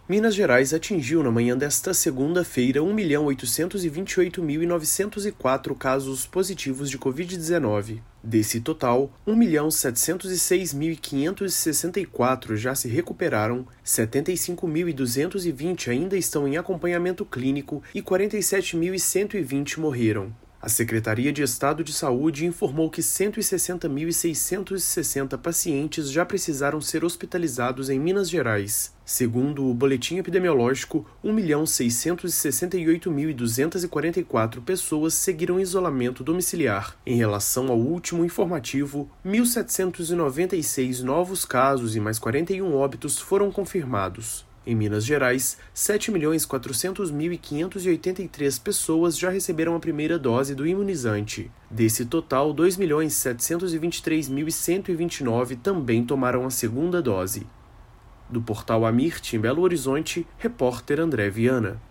Minas Gerais atingiu na manhã desta segunda-feira 1.828.904 casos positivos de Covid-19. Desse total, 1.706.564 já se recuperaram, 75.220 ainda estão em acompanhamento clínico e 47.120 morreram. A Secretaria de Estado de Saúde informou que 160.660 pacientes já precisaram ser hospitalizados em Minas Gerais. Segundo o boletim epidemiológico, 1.668.244 pessoas seguiram isolamento domiciliar. Em relação ao último informativo, 1.796 novos casos e mais 41 óbitos foram confirmados. Em Minas Gerais, 7.400.583 pessoas já receberam a primeira dose do imunizante. Desse total, 2.723.129 também tomaram a segunda dose. Do portal Amirte, em Belo Horizonte, repórter André Viana.